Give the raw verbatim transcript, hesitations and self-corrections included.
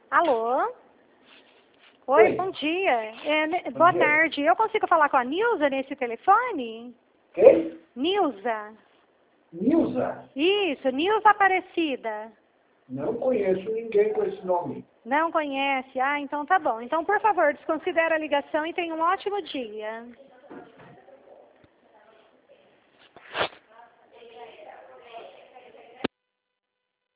Alô? Oi, Oi. bom dia. É, ne- Bom boa dia. tarde. Eu consigo falar com a Nilza nesse telefone? Quem? Nilza. Nilza? Isso, Nilza Aparecida. Não conheço ninguém com esse nome. Não conhece? Ah, então tá bom. Então, por favor, desconsidere a ligação e tenha um ótimo dia.